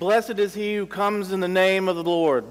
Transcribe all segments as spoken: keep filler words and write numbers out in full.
Blessed is he who comes in the name of the Lord.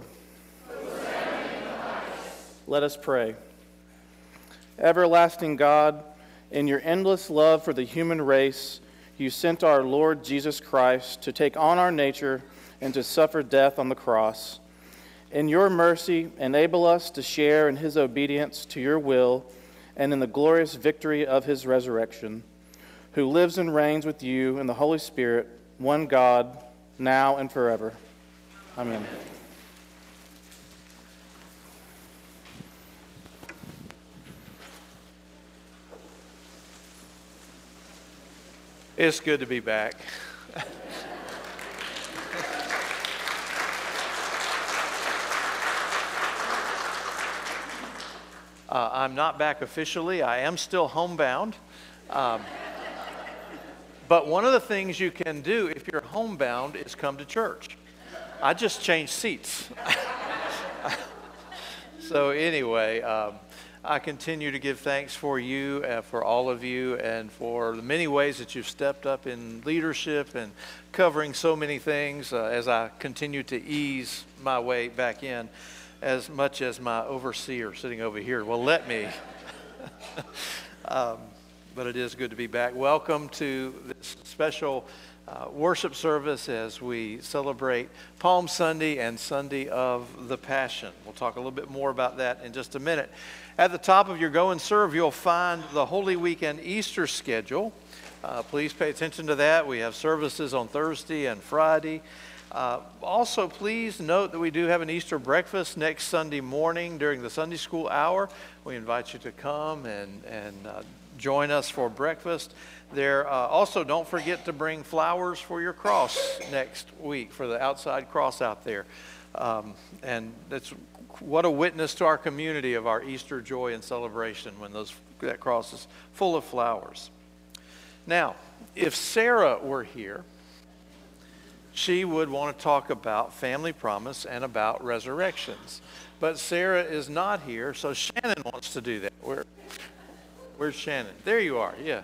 Let us pray. Everlasting God, in your endless love for the human race, you sent our Lord Jesus Christ to take on our nature and to suffer death on the cross. In your mercy, enable us to share in his obedience to your will and in the glorious victory of his resurrection, who lives and reigns with you in the Holy Spirit, one God, now and forever. Amen. It's good to be back. uh, I'm not back officially. I am still homebound. Um, but one of the things you can do if you're homebound is come to church. I just changed seats. So anyway, um, I continue to give thanks for you, uh, for all of you, and for the many ways that you've stepped up in leadership and covering so many things uh, as I continue to ease my way back in, as much as my overseer sitting over here will let me. um, but it is good to be back. Welcome to this special uh, worship service as we celebrate Palm Sunday and Sunday of the Passion. We'll talk a little bit more about that in just a minute. At the top of your Go and Serve, you'll find the Holy Week and Easter schedule. Uh, please pay attention to that. We have services on Thursday and Friday. Uh, also, please note that we do have an Easter breakfast next Sunday morning during the Sunday school hour. We invite you to come and, and uh, join us for breakfast. There. Uh, also, don't forget to bring flowers for your cross next week, for the outside cross out there. Um, and that's what a witness to our community of our Easter joy and celebration when those that cross is full of flowers. Now, if Sarah were here, she would want to talk about family promise and about resurrections. But Sarah is not here, so Shannon wants to do that. Where, where's Shannon? There you are, yeah.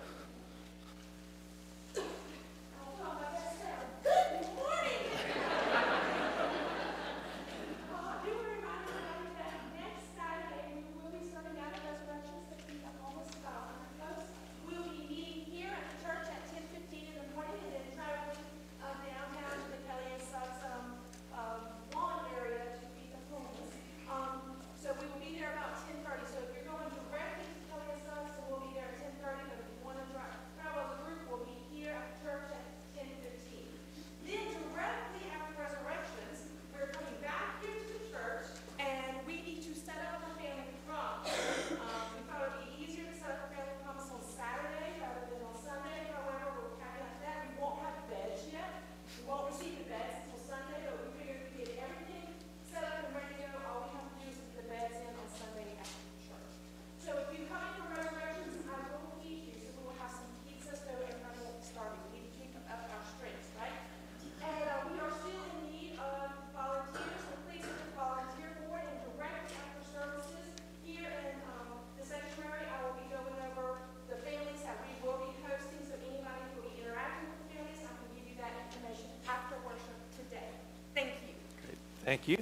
Thank you.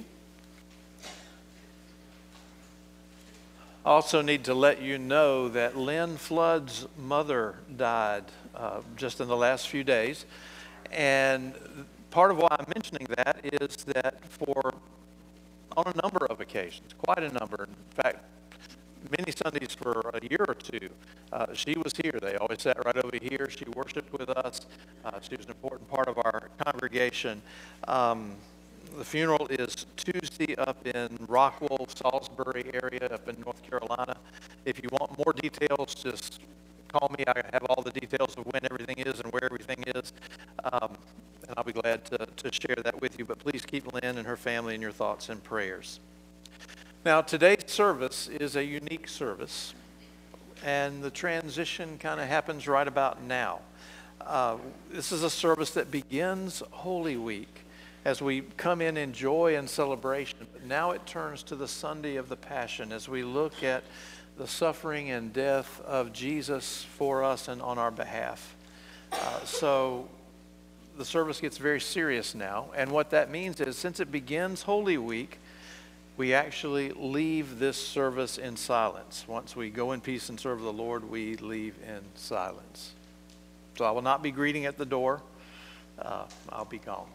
I also need to let you know that Lynn Flood's mother died uh, just in the last few days. And part of why I'm mentioning that is that for, on a number of occasions, quite a number, in fact, many Sundays for a year or two, uh, she was here. They always sat right over here. She worshiped with us. Uh, she was an important part of our congregation. Um, The funeral is Tuesday up in Rockwell, Salisbury area up in North Carolina. If you want more details, just call me. I have all the details of when everything is and where everything is, um, and I'll be glad to, to share that with you. But please keep Lynn and her family in your thoughts and prayers. Now, today's service is a unique service, and the transition kind of happens right about now. Uh, this is a service that begins Holy Week, as we come in in joy and celebration. But now it turns to the Sunday of the Passion as we look at the suffering and death of Jesus for us and on our behalf. Uh, so the service gets very serious now. And what that means is, since it begins Holy Week, we actually leave this service in silence. Once we go in peace and serve the Lord, we leave in silence. So I will not be greeting at the door. Uh, I'll be gone.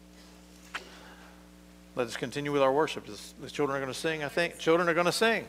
Let us continue with our worship. The children are going to sing, I think. Children are going to sing.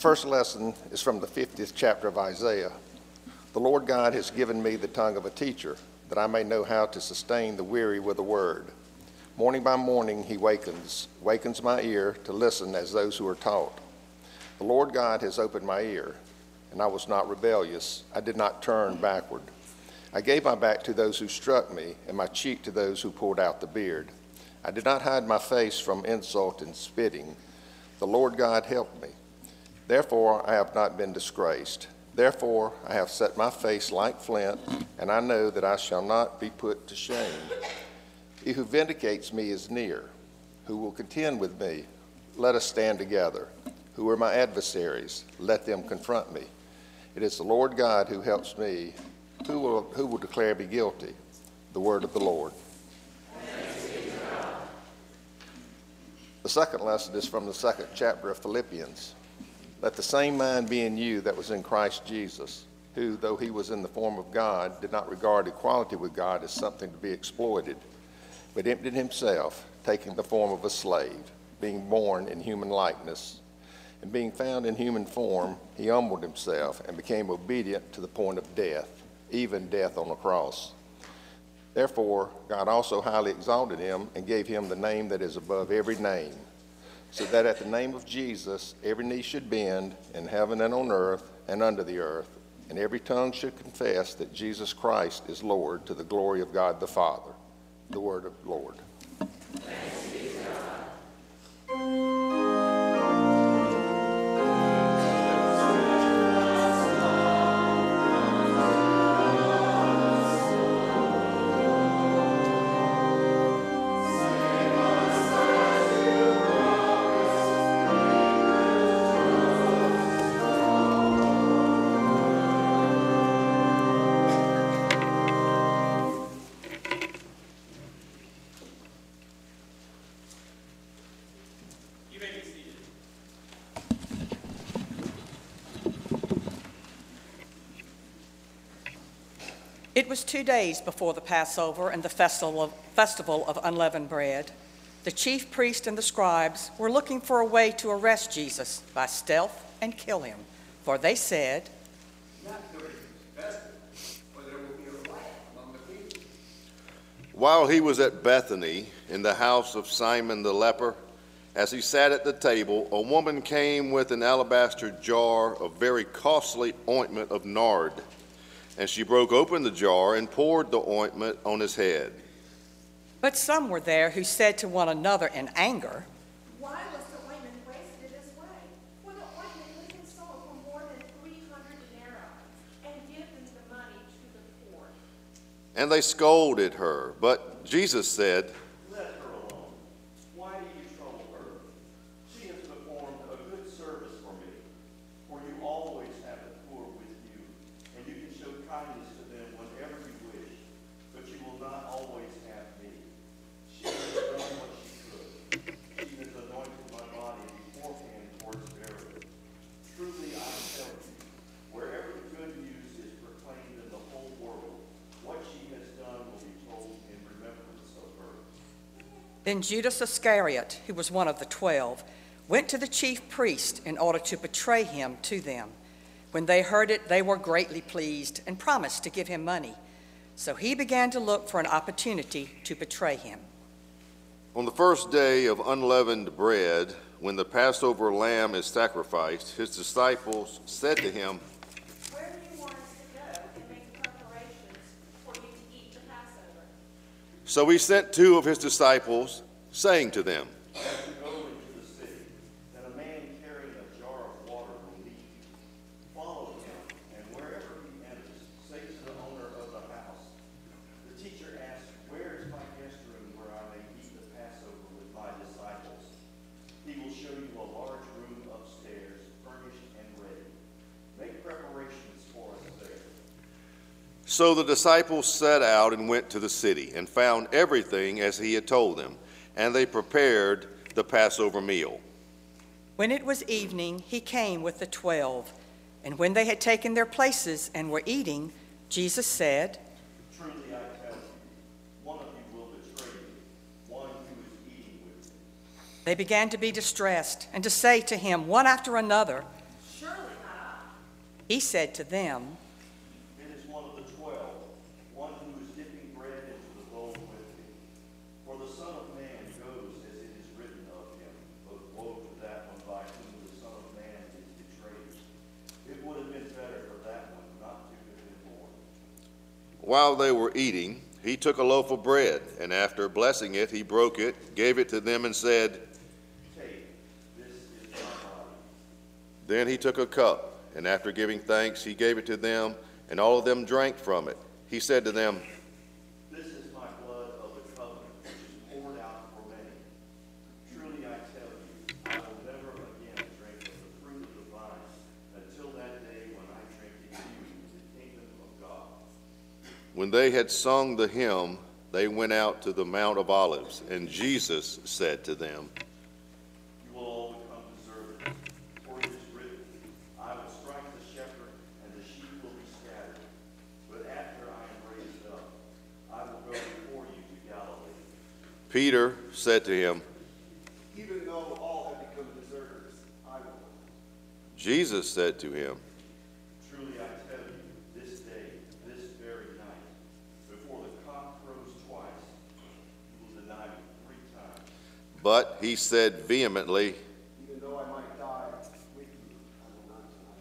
first lesson is from the fiftieth chapter of Isaiah. The Lord God has given me the tongue of a teacher, that I may know how to sustain the weary with a word. Morning by morning he wakens, wakens my ear to listen as those who are taught. The Lord God has opened my ear, and I was not rebellious. I did not turn backward. I gave my back to those who struck me, and my cheek to those who pulled out the beard. I did not hide my face from insult and spitting. The Lord God helped me. Therefore I have not been disgraced. Therefore I have set my face like flint, and I know that I shall not be put to shame. He who vindicates me is near. Who will contend with me? Let us stand together. Who are my adversaries? Let them confront me. It is the Lord God who helps me. Who will, who will declare me guilty? The word of the Lord. The second lesson is from the second chapter of Philippians. Let the same mind be in you that was in Christ Jesus, who, though he was in the form of God, did not regard equality with God as something to be exploited, but emptied himself, taking the form of a slave, being born in human likeness. And being found in human form, he humbled himself and became obedient to the point of death, even death on the cross. Therefore, God also highly exalted him and gave him the name that is above every name, so that at the name of Jesus every knee should bend in heaven and on earth and under the earth, and every tongue should confess that Jesus Christ is Lord, to the glory of God the Father. The word of the Lord. Thanks be to God. It was two days before the Passover and the festival of, festival of unleavened bread. The chief priests and the scribes were looking for a way to arrest Jesus by stealth and kill him, for they said, While he was at Bethany, in the house of Simon the leper, as he sat at the table, a woman came with an alabaster jar of very costly ointment of nard. And she broke open the jar and poured the ointment on his head. But some were there who said to one another in anger, Why was the ointment wasted this way? For the ointment has been sold for more than three hundred denarii, and given the money to the poor. And they scolded her. But Jesus said, Let her alone. Why do you trouble her? She has performed a good service for me. For you always have the poor with you, and you can show kindness to them whenever you wish, but you will not always have me. She has done what she could. She has anointed my body beforehand towards burial. Truly I tell you, wherever good news is proclaimed in the whole world, what she has done will be told in remembrance of her. Then Judas Iscariot, who was one of the twelve, went to the chief priest in order to betray him to them. When they heard it, they were greatly pleased and promised to give him money. So he began to look for an opportunity to betray him. On the first day of unleavened bread, when the Passover lamb is sacrificed, his disciples said to him, Where do you want us to go and make preparations for you to eat the Passover? So he sent two of his disciples, saying to them, As you go into the city, then a man carrying a jar of water will meet you. Follow him, and wherever he enters, say to the owner of the house, The teacher asks, Where is my guest room where I may eat the Passover with my disciples? He will show you a large room upstairs, furnished and ready. Make preparations for us there. So the disciples set out and went to the city, and found everything as he had told them, and they prepared the Passover meal. When it was evening, he came with the twelve. And when they had taken their places and were eating, Jesus said, Truly I tell you, one of you will betray me, one who is eating with me. They began to be distressed and to say to him one after another, He said to them, It is one of the twelve, one who is dipping bread into the bowl with me. For the Son of Man goes as it is written of him, but woe to that one by whom the Son of Man is betrayed. It would have been better for that one not to have been born. While they were eating, he took a loaf of bread, and after blessing it, he broke it, gave it to them, and said, Take, this is my body. Then he took a cup, and after giving thanks, he gave it to them, and all of them drank from it. He said to them, This is my blood of the covenant, which is poured out for many. Truly I tell you, I will never again drink of the fruit of the vine until that day when I drink it new in the kingdom of God. When they had sung the hymn, they went out to the Mount of Olives, and Jesus said to them, You will all become deserters, for it is written, I will strike the shepherd, and the sheep will be scattered. But after I am raised up, I will go before you to Galilee. Peter said to him, Even though all have become deserters, I will. Jesus said to him, Truly I tell you, this day, this very night, before the cock crows twice, you will deny me three times. but he said vehemently, Even though I might die with you, I will not deny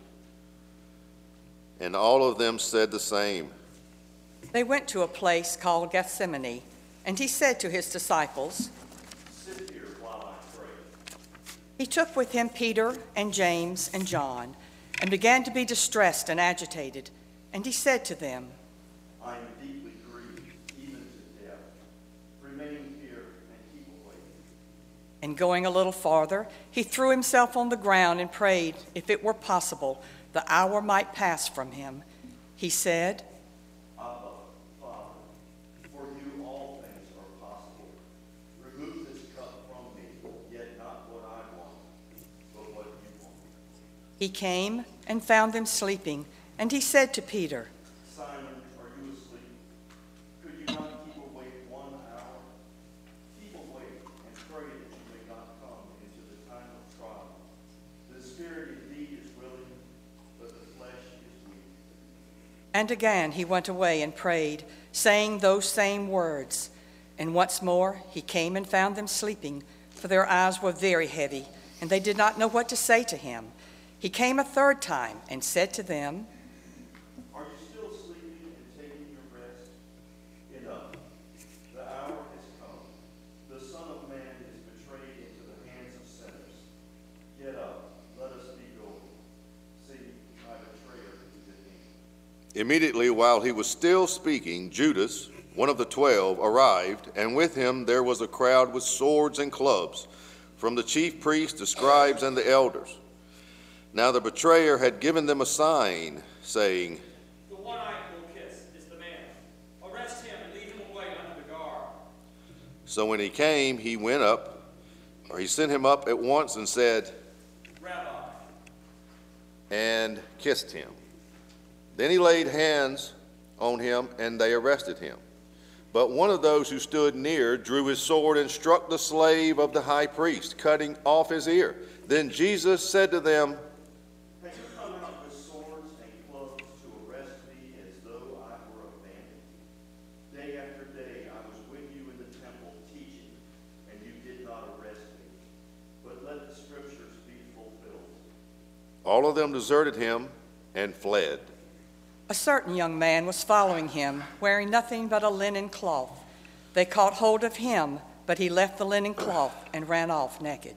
you. and all of them said the same. They went to a place called Gethsemane, and he said to his disciples, Sit here while I pray. He took with him Peter and James and John, and began to be distressed and agitated. And he said to them, I am deeply grieved, even to death. Remain here and keep awake. and going a little farther, he threw himself on the ground and prayed, if it were possible, the hour might pass from him. He said, Abba, Father, for you all things are possible. Remove this cup from me, yet not what I want, but what you want. He came and found them sleeping, and he said to Peter, Simon, are you asleep? Could you not keep awake one hour? Keep awake and pray that you may not come into the time of trial. The spirit indeed is willing, but the flesh is weak. And again he went away and prayed, saying those same words. And once more he came and found them sleeping, for their eyes were very heavy, and they did not know what to say to him. He came a third time and said to them, Are you still sleeping and taking your rest? Enough. The hour has come. The Son of Man is betrayed into the hands of sinners. Get up. Let us be going. See, my betrayer is at hand. Immediately while he was still speaking, Judas, one of the twelve, arrived, and with him there was a crowd with swords and clubs, from the chief priests, the scribes, and the elders. Now the betrayer had given them a sign, saying, The one I will kiss is the man. Arrest him and lead him away under the guard. So when he came, he went up, or he sent him up at once and said, Rabbi. and kissed him. Then he laid hands on him, and they arrested him. But one of those who stood near drew his sword and struck the slave of the high priest, cutting off his ear. Then Jesus said to them, Have you come out with swords and clubs to arrest me as though I were a bandit? Day after day I was with you in the temple teaching, and you did not arrest me. But let the scriptures be fulfilled. all of them deserted him and fled. a certain young man was following him, wearing nothing but a linen cloth. They caught hold of him, but he left the linen cloth and ran off naked.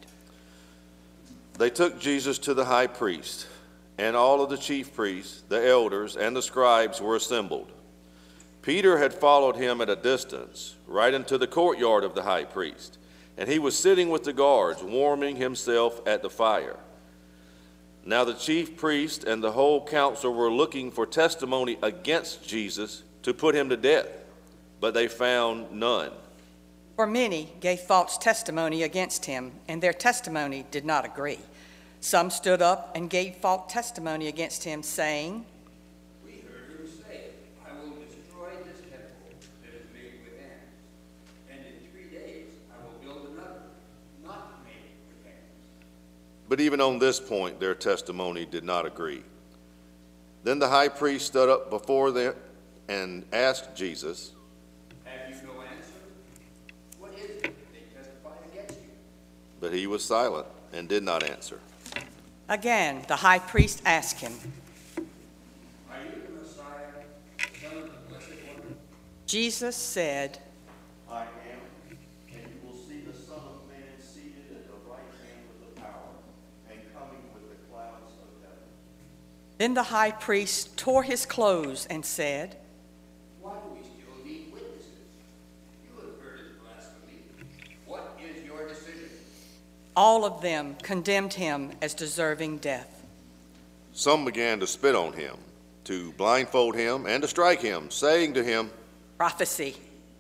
They took Jesus to the high priest, and all of the chief priests, the elders, and the scribes were assembled. Peter had followed him at a distance, right into the courtyard of the high priest, and he was sitting with the guards, warming himself at the fire. Now the chief priest and the whole council were looking for testimony against Jesus to put him to death, but they found none. For many gave false testimony against him, and their testimony did not agree. Some stood up and gave false testimony against him, saying, We heard him say, I will destroy this temple that is made with hands, and in three days I will build another, not made with hands. But even on this point, their testimony did not agree. Then the high priest stood up before them and asked Jesus, Have you no answer? What is it they testify against you? but he was silent and did not answer. Again, the high priest asked him. Are you the Messiah, the Son of the Blessed One? Jesus said, I am, and you will see the Son of Man seated at the right hand of the power, and coming with the clouds of heaven. Then the high priest tore his clothes and said, Why do we still need witnesses? You have heard his blasphemy. What is your decision? all of them condemned him as deserving death. Some began to spit on him, to blindfold him, and to strike him, saying to him, Prophecy.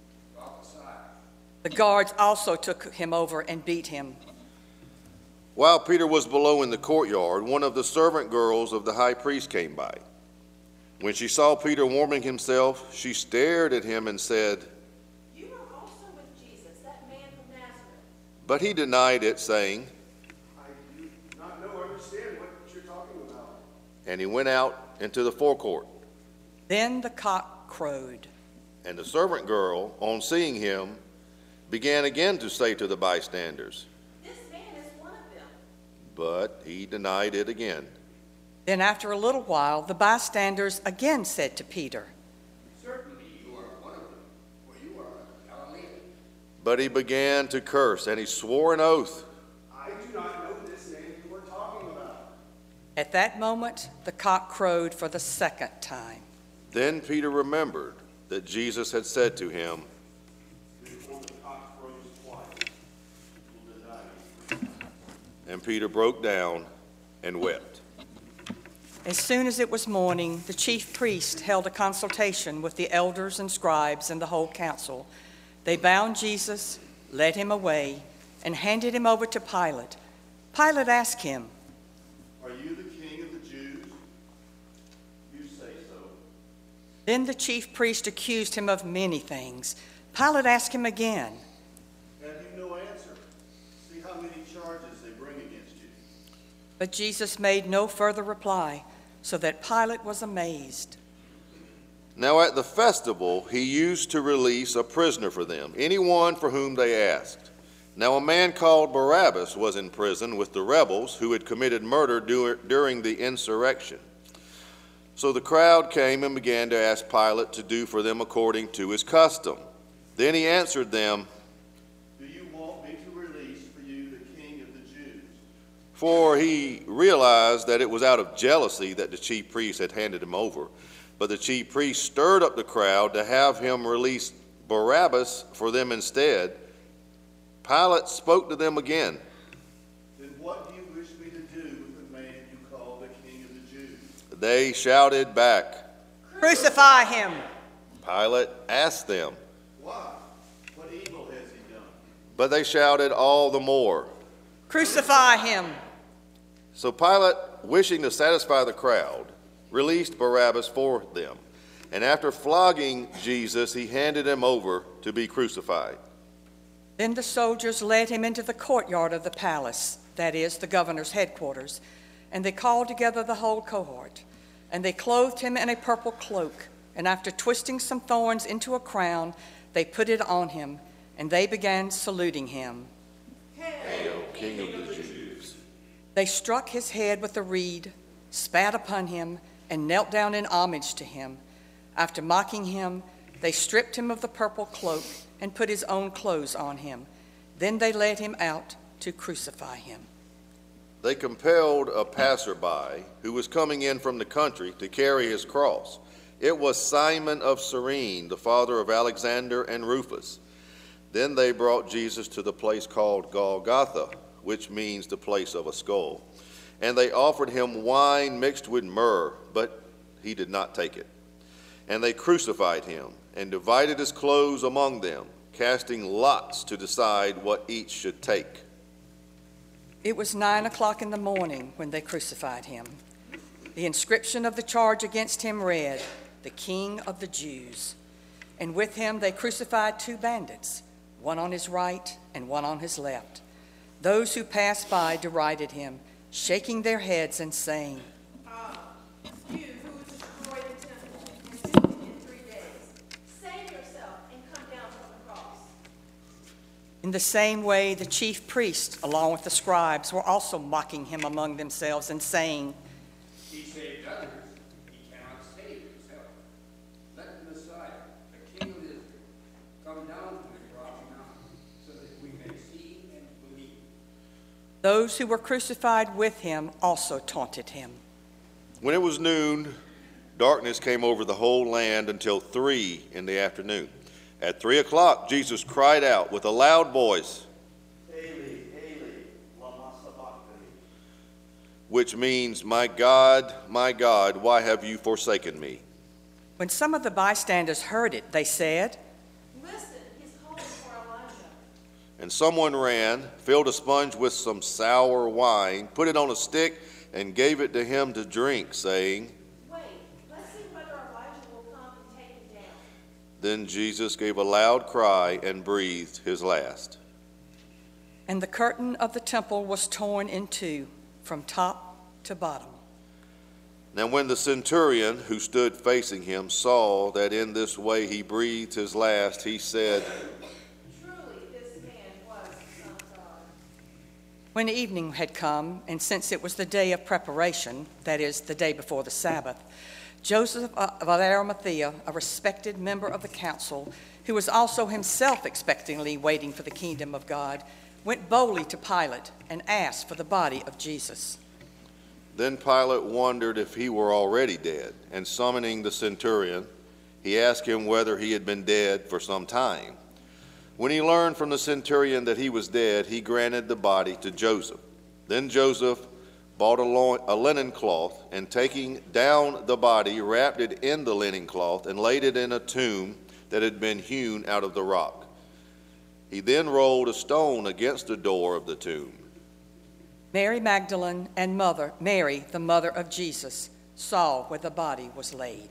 The guards also took him over and beat him. While Peter was below in the courtyard, one of the servant girls of the high priest came by. When she saw Peter warming himself, she stared at him and said, You are also with Jesus, that man from Nazareth. but he denied it, saying, I do not know or understand what you're talking about. and he went out into the forecourt. Then the cock crowed. And the servant girl, on seeing him, began again to say to the bystanders, This man is one of them. but he denied it again. Then after a little while, the bystanders again said to Peter, Certainly you are one of them, for you are a Galilean. But he began to curse, and he swore an oath. I do not know this man you are talking about. At that moment, the cock crowed for the second time. Then Peter remembered that Jesus had said to him, Before the cock crows twice, you will deny me. and Peter broke down and wept. As soon as it was morning, the chief priest held a consultation with the elders and scribes and the whole council. They bound Jesus, led him away, and handed him over to Pilate. Pilate asked him, Are you the king of the Jews? You say so. Then the chief priest accused him of many things. Pilate asked him again, Have you no answer? See how many charges they bring against you. but Jesus made no further reply, so that Pilate was amazed. Now at the festival he used to release a prisoner for them, anyone for whom they asked. Now a man called Barabbas was in prison with the rebels who had committed murder dur- during the insurrection. So the crowd came and began to ask Pilate to do for them according to his custom. Then he answered them, Do you want me to release for you the king of the Jews? for he realized that it was out of jealousy that the chief priest had handed him over. But the chief priest stirred up the crowd to have him release Barabbas for them instead. Pilate spoke to them again. Then what do you wish me to do with the man you call the king of the Jews? They shouted back. Crucify him! Pilate asked them, Why? What evil has he done? but they shouted all the more. Crucify him! So Pilate, wishing to satisfy the crowd, released Barabbas for them. And after flogging Jesus, he handed him over to be crucified. Then the soldiers led him into the courtyard of the palace, that is, the governor's headquarters, and they called together the whole cohort. And they clothed him in a purple cloak, and after twisting some thorns into a crown, they put it on him, and they began saluting him. Hail, King of the Jews. They struck his head with a reed, spat upon him, and knelt down in homage to him. After mocking him, they stripped him of the purple cloak and put his own clothes on him. Then they led him out to crucify him. They compelled a passerby who was coming in from the country to carry his cross. It was Simon of Cyrene, the father of Alexander and Rufus. Then they brought Jesus to the place called Golgotha, which means the place of a skull. And they offered him wine mixed with myrrh, but he did not take it. And they crucified him and divided his clothes among them, casting lots to decide what each should take. It was nine o'clock in the morning when they crucified him. The inscription of the charge against him read, "The King of the Jews." And with him they crucified two bandits, one on his right and one on his left. Those who passed by derided him, shaking their heads and saying, Ah, it's you who is the In the same way, the chief priests, along with the scribes, were also mocking him among themselves and saying, He saved others, he cannot save himself. Let the Messiah, the King of Israel, come down from the cross now, so that we may see and believe. Those who were crucified with him also taunted him. When it was noon, darkness came over the whole land until three in the afternoon. At three o'clock, Jesus cried out with a loud voice, Eli, Eli, lama sabachthani. which means, My God, my God, why have you forsaken me? When some of the bystanders heard it, they said, Listen, he's calling for Elijah. And someone ran, filled a sponge with some sour wine, put it on a stick, and gave it to him to drink, saying, Wait, let's see whether Elijah will come and take him down. Then Jesus gave a loud cry and breathed his last. and the curtain of the temple was torn in two from top to bottom. Now when the centurion who stood facing him saw that in this way he breathed his last, he said, Truly, this man was the Son of God. When evening had come, and since it was the day of preparation, that is, the day before the Sabbath, Joseph of Arimathea, a respected member of the council, who was also himself expectantly waiting for the kingdom of God, went boldly to Pilate and asked for the body of Jesus. Then Pilate wondered if he were already dead, and summoning the centurion, he asked him whether he had been dead for some time. When he learned from the centurion that he was dead, he granted the body to Joseph. Then Joseph bought a, lo- a linen cloth, and taking down the body, wrapped it in the linen cloth, and laid it in a tomb that had been hewn out of the rock. He then rolled a stone against the door of the tomb. Mary Magdalene and mother, Mary, the mother of Jesus, saw where the body was laid.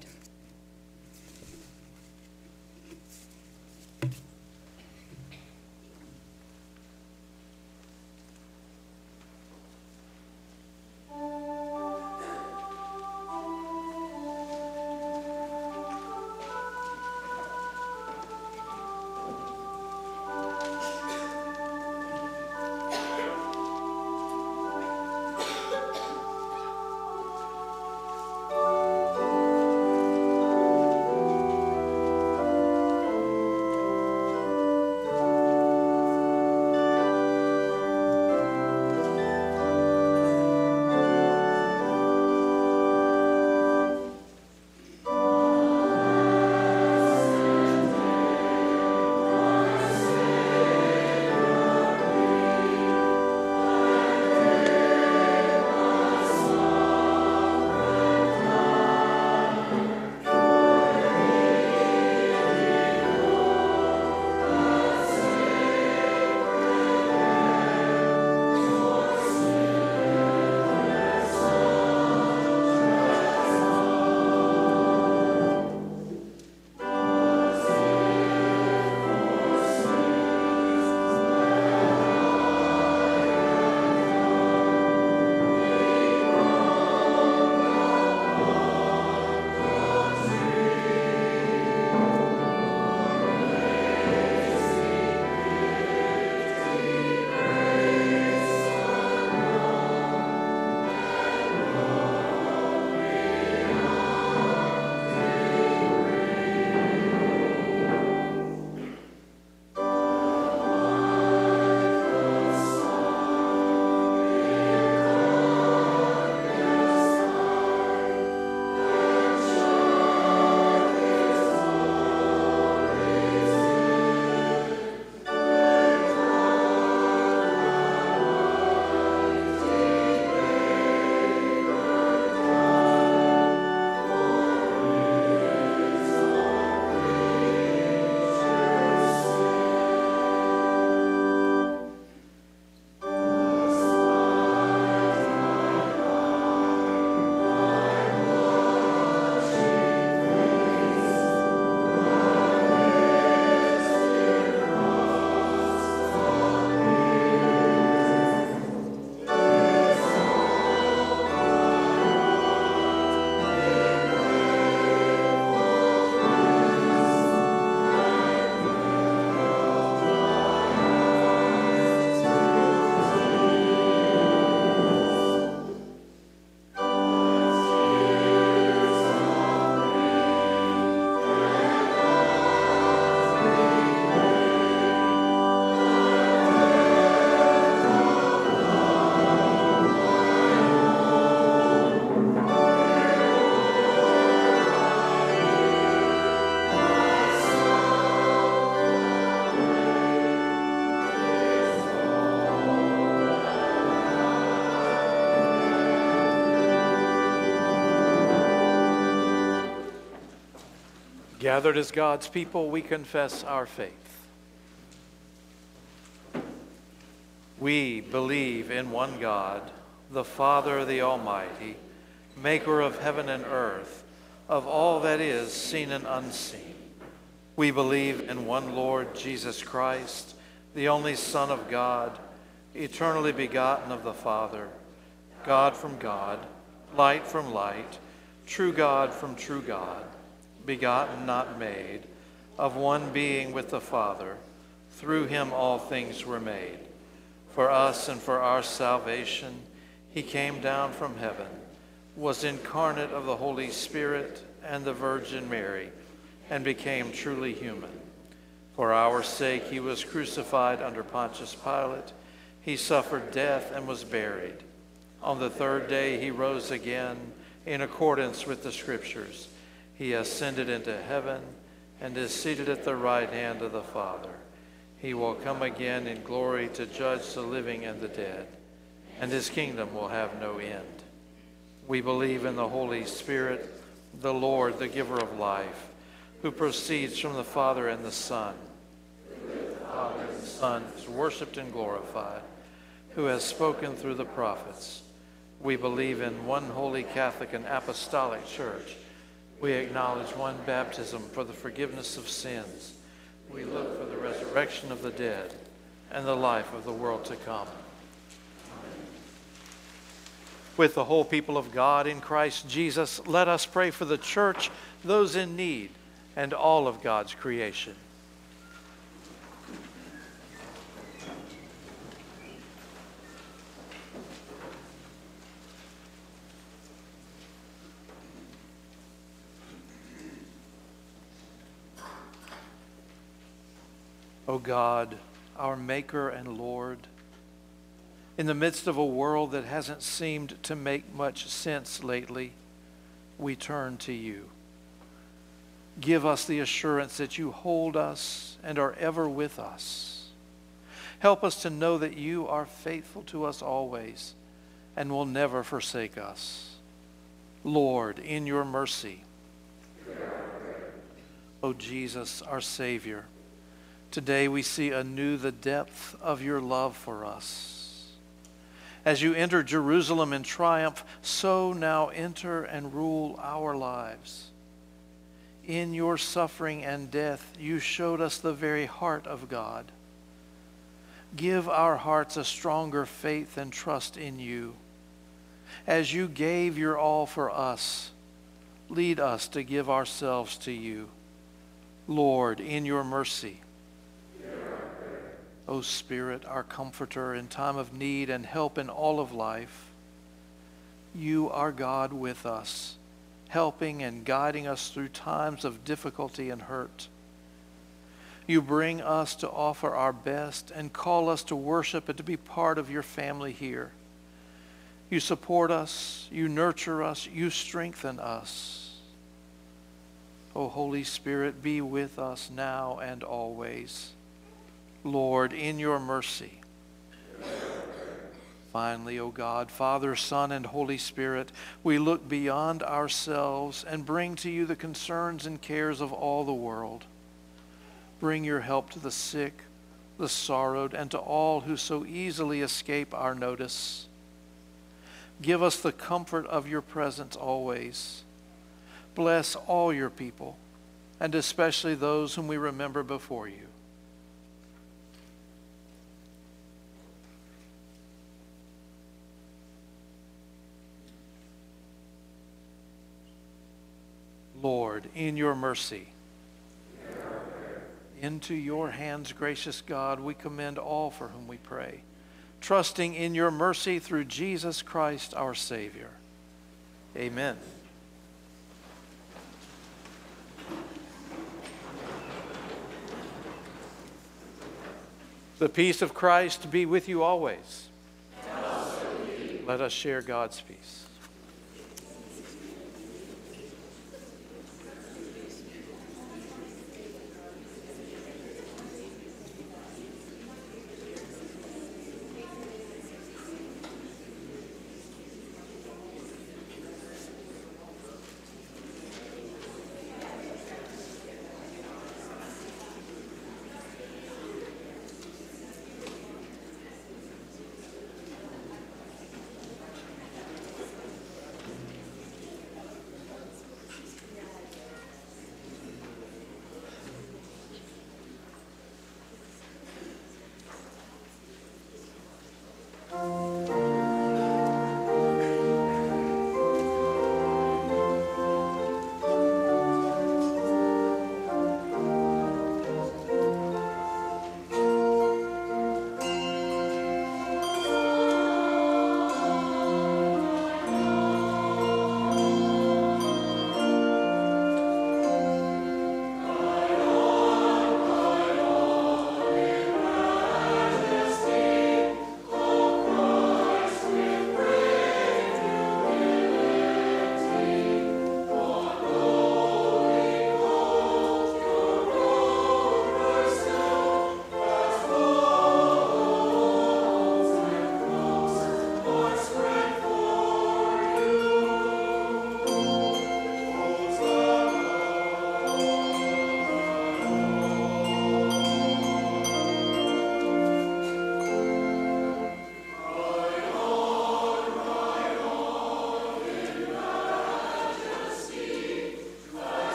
Gathered as God's people, we confess our faith. We believe in one God, the Father, the Almighty, maker of heaven and earth, of all that is seen and unseen. We believe in one Lord Jesus Christ, the only Son of God, eternally begotten of the Father, God from God, light from light, true God from true God, begotten, not made, of one being with the Father. Through him all things were made. For us and for our salvation, he came down from heaven, was incarnate of the Holy Spirit and the Virgin Mary, and became truly human. For our sake he was crucified under Pontius Pilate. He suffered death and was buried. On the third day he rose again in accordance with the Scriptures. He ascended into heaven and is seated at the right hand of the Father. He will come again in glory to judge the living and the dead, and his kingdom will have no end. We believe in the Holy Spirit, the Lord, the giver of life, who proceeds from the Father and the Son. The Father and the Son is worshipped and glorified, who has spoken through the prophets. We believe in one holy Catholic and apostolic church. We acknowledge one baptism for the forgiveness of sins. We look for the resurrection of the dead and the life of the world to come. With the whole people of God in Christ Jesus, let us pray for the church, those in need, and all of God's creation. O God, our Maker and Lord, in the midst of a world that hasn't seemed to make much sense lately, we turn to you. Give us the assurance that you hold us and are ever with us. Help us to know that you are faithful to us always and will never forsake us. Lord, in your mercy, O Jesus, our Savior, today we see anew the depth of your love for us. As you enter Jerusalem in triumph, so now enter and rule our lives. In your suffering and death, you showed us the very heart of God. Give our hearts a stronger faith and trust in you. As you gave your all for us, lead us to give ourselves to you. Lord, in your mercy, O Spirit, our comforter in time of need and help in all of life, you are God with us, helping and guiding us through times of difficulty and hurt. You bring us to offer our best and call us to worship and to be part of your family here. You support us, you nurture us, you strengthen us. O Holy Spirit, be with us now and always. Lord, in your mercy. Finally, O God, Father, Son, and Holy Spirit, we look beyond ourselves and bring to you the concerns and cares of all the world. Bring your help to the sick, the sorrowed, and to all who so easily escape our notice. Give us the comfort of your presence always. Bless all your people, and especially those whom we remember before you. Lord, in your mercy, into your hands, gracious God, we commend all for whom we pray, trusting in your mercy through Jesus Christ, our Savior. Amen. The peace of Christ be with you always. And also with you. Let us share God's peace.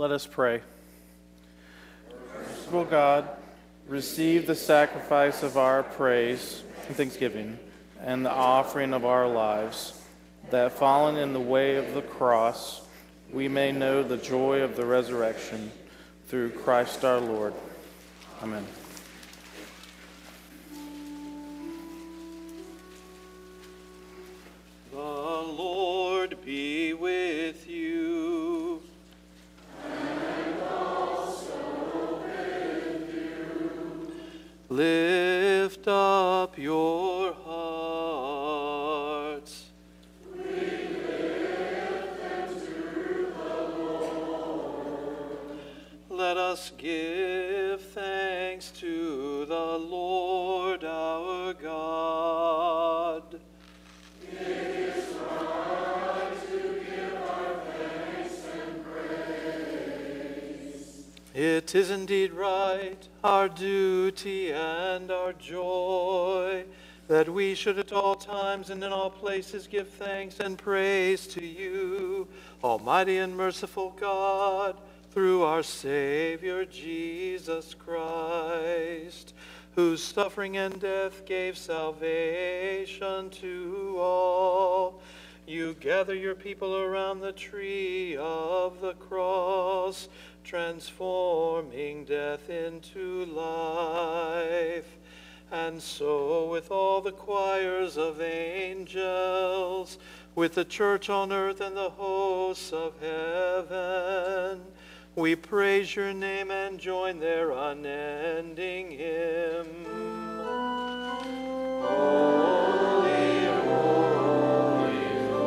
Let us pray. Merciful God, receive the sacrifice of our praise and thanksgiving and the offering of our lives, that fallen in the way of the cross, we may know the joy of the resurrection through Christ our Lord. Amen. The Lord be with you. And also with you. Lift up your hearts. We lift them to the Lord. Let us give thanks to the Lord our God. It is right to give our thanks and praise. It is indeed right, our duty and our joy, that we should at all times and in all places give thanks and praise to you, Almighty and merciful God, through our Savior Jesus Christ, whose suffering and death gave salvation to all. You gather your people around the tree of the cross, transforming death into life. And so with all the choirs of angels, with the church on earth and the hosts of heaven, we praise your name and join their unending hymn. Holy, holy,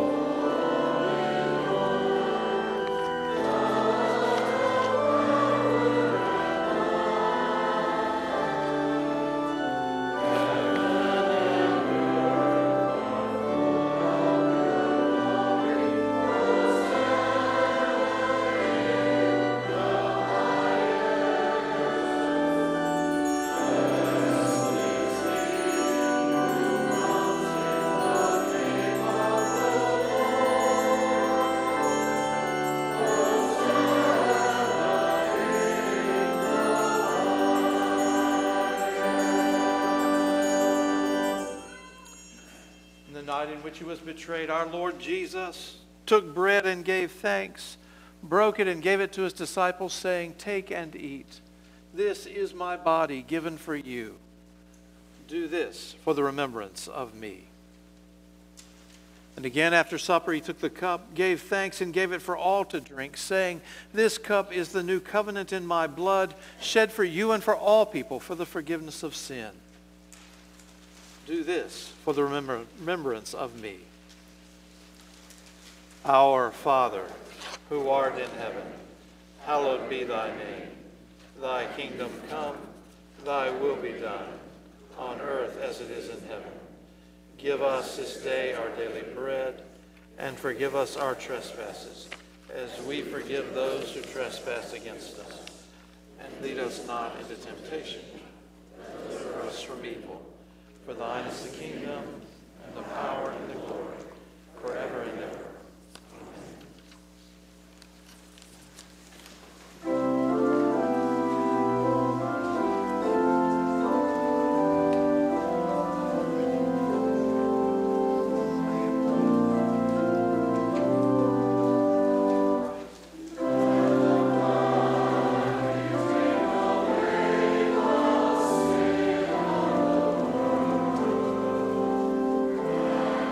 night in which he was betrayed, our Lord Jesus took bread and gave thanks, broke it and gave it to his disciples, saying, "Take and eat. This is my body given for you. Do this for the remembrance of me." And again after supper he took the cup, gave thanks, and gave it for all to drink, saying, "This cup is the new covenant in my blood, shed for you and for all people for the forgiveness of sin. Do this for the remember- remembrance of me." Our Father, who art in heaven, hallowed be thy name. Thy kingdom come, thy will be done, on earth as it is in heaven. Give us this day our daily bread, and forgive us our trespasses, as we forgive those who trespass against us. And lead us not into temptation, but deliver us from evil. For thine is the kingdom, and the power, and the glory, forever and ever. Amen.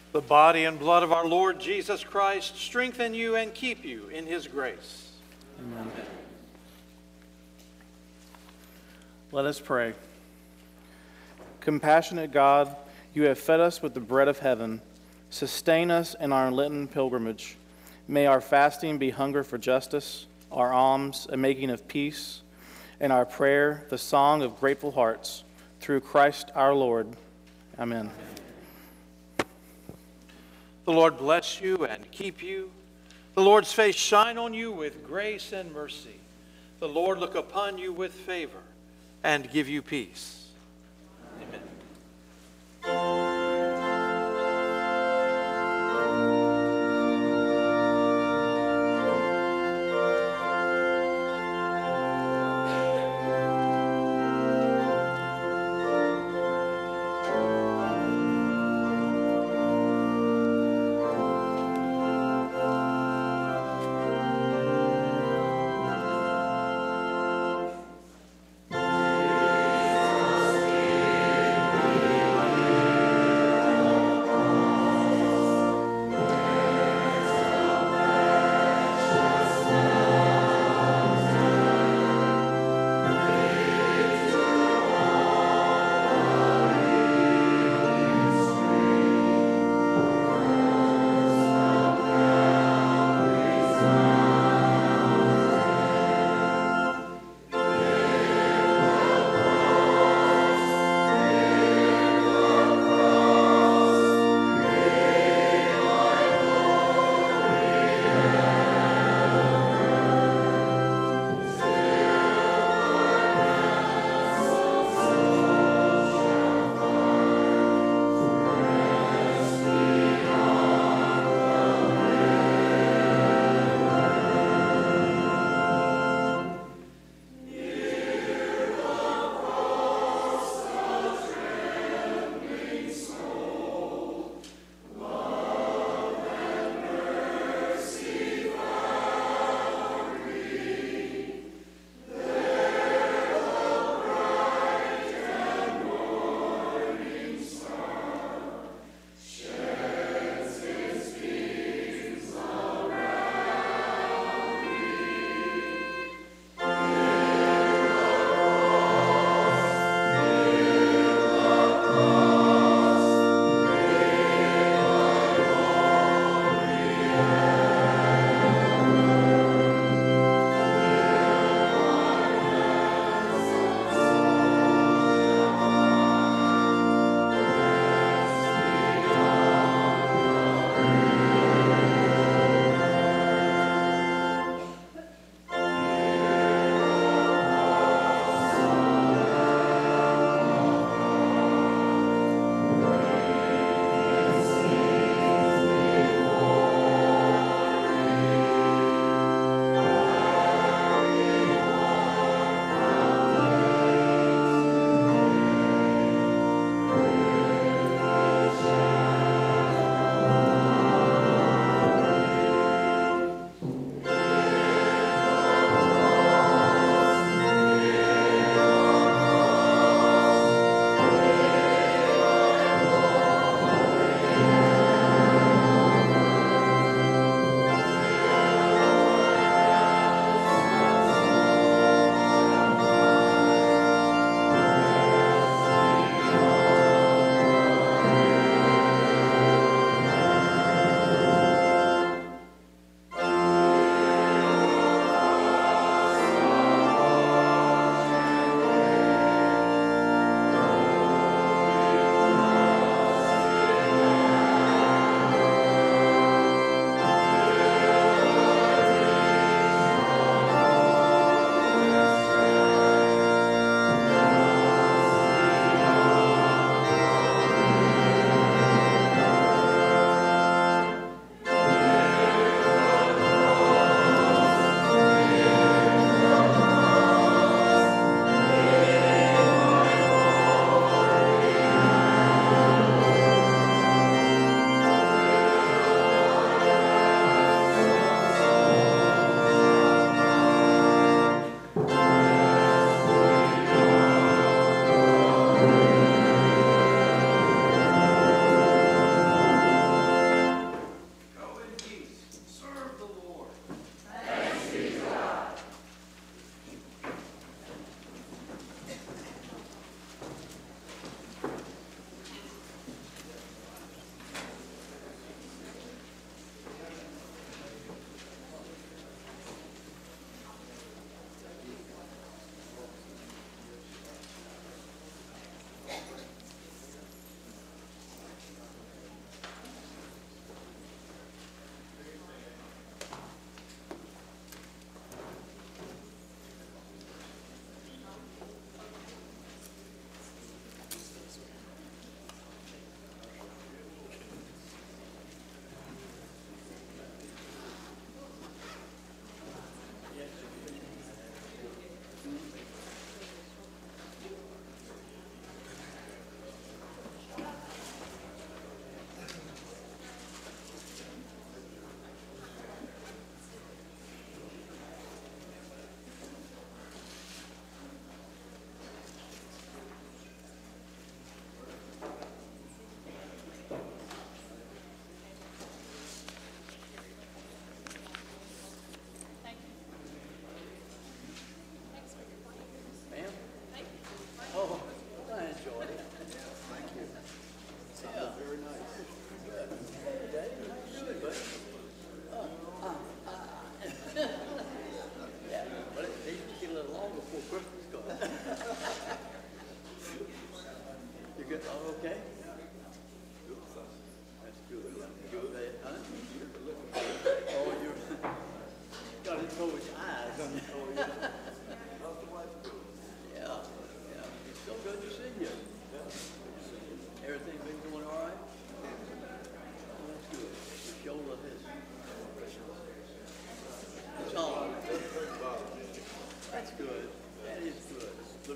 The body and blood of our Lord Jesus Christ strengthen you and keep you in his grace. Amen. Let us pray. Compassionate God, you have fed us with the bread of heaven. Sustain us in our Lenten pilgrimage. May our fasting be hunger for justice, our alms a making of peace, and our prayer the song of grateful hearts. Through Christ our Lord. Amen. The Lord bless you and keep you. The Lord's face shine on you with grace and mercy. The Lord look upon you with favor and give you peace. Amen. Jesus. okay? That's good. Good, eh, huh? You're looking good. Oh, you're, got it towards your eyes, don't you? Oh, yeah. Yeah, yeah. It's so good to see you. Everything been going all right? Oh, that's good. Your shoulder has, it's on. That's good. That is good.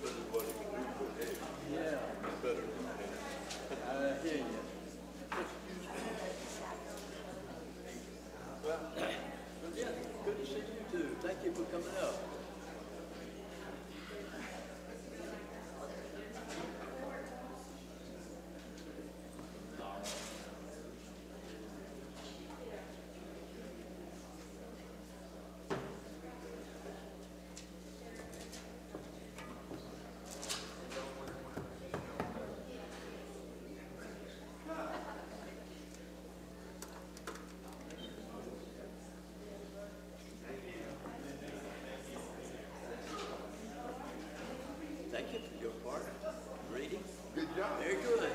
Yeah. Better. I hear you. Well, yeah, good to see you too. Thank you for coming up. Thank you for your part. Reading. Good job. Very good.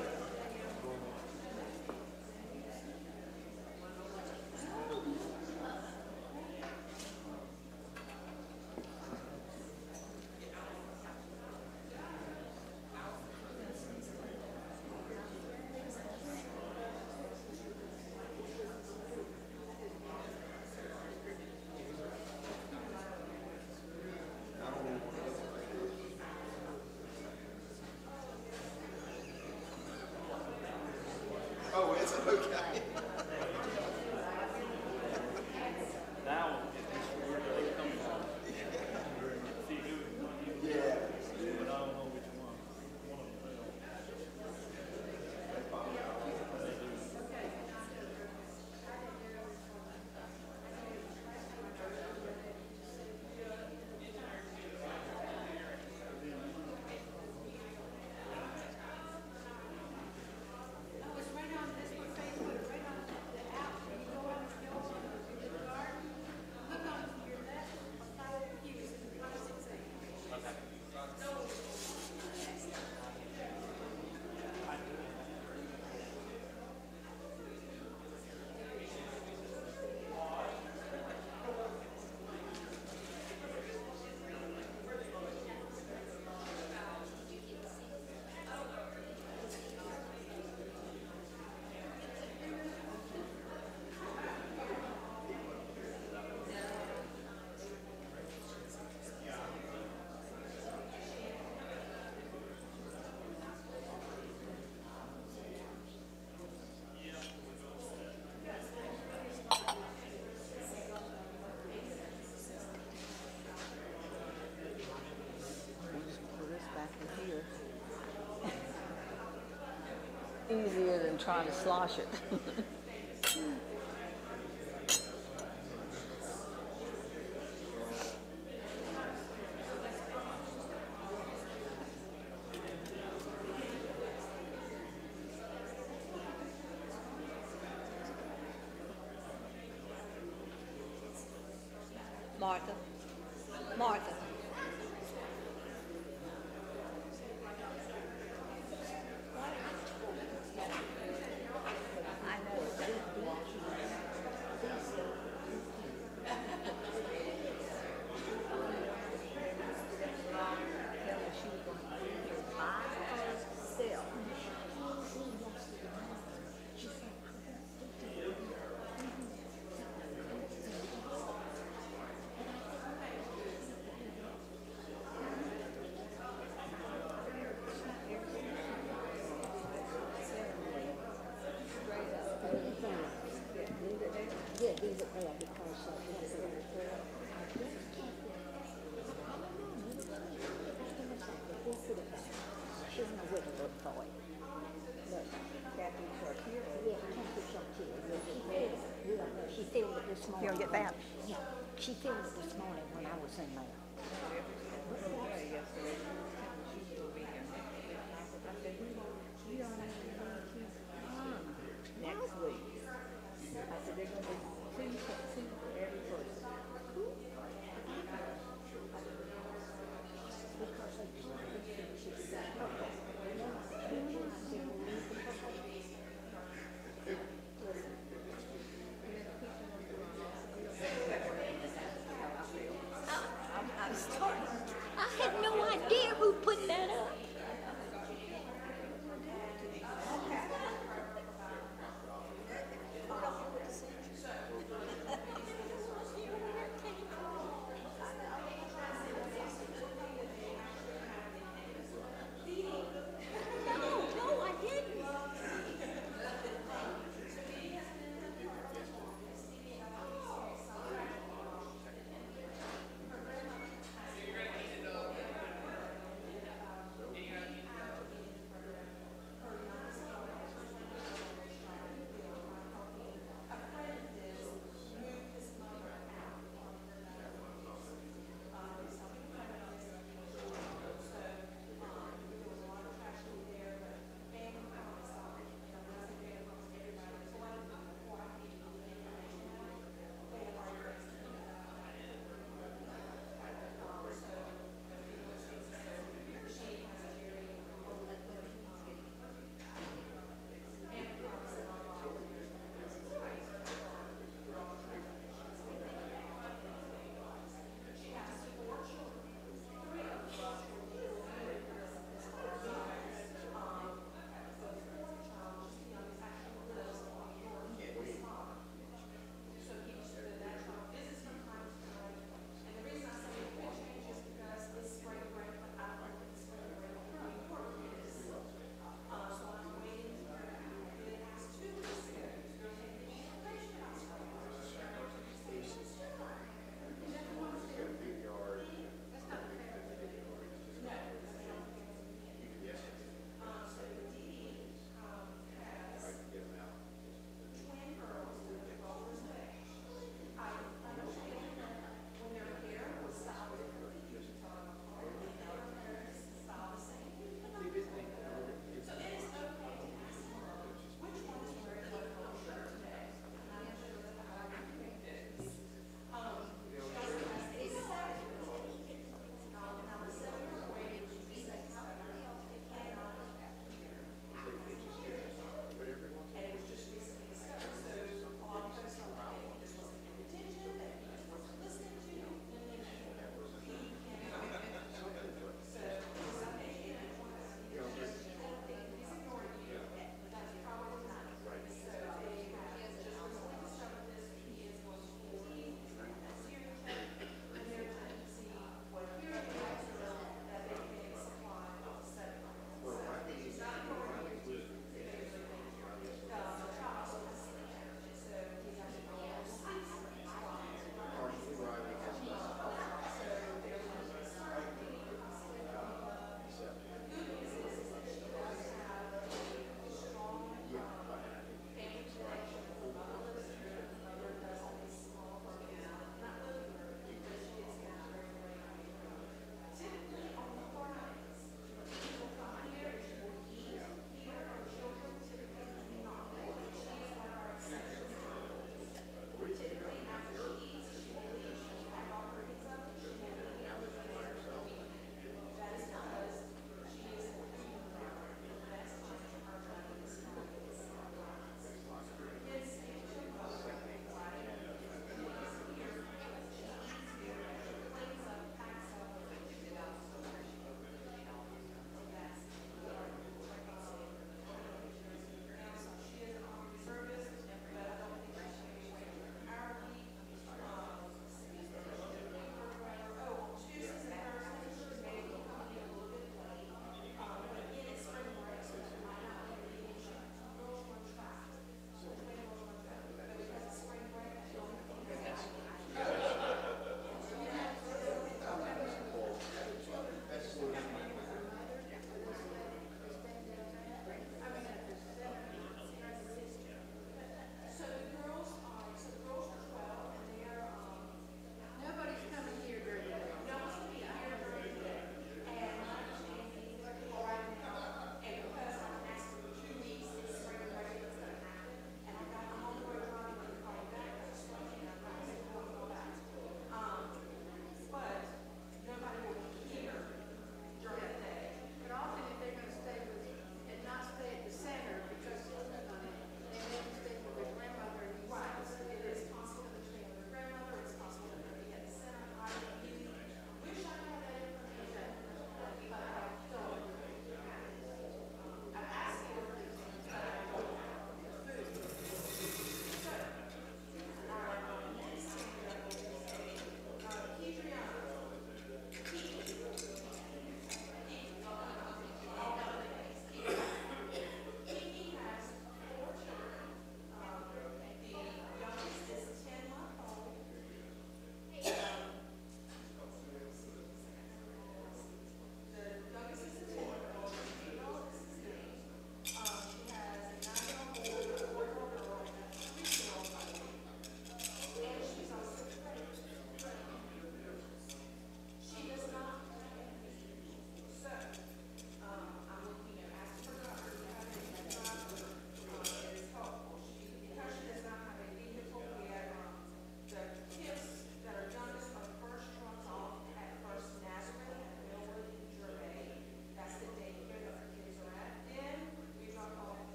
Oh, is it okay? Now, where do they come from? See who, Yeah. but I don't know which one. One of them. Easier than trying to slosh it. Martha, Martha. Yeah, these are there because uh, yes, they're there. She's gonna wait a little for it. Look, Kathy Chartier. Yeah, Kathy Chartier. She filmed it. She filmed it this morning. You'll get that? Yeah, she filmed it this morning when I was in there.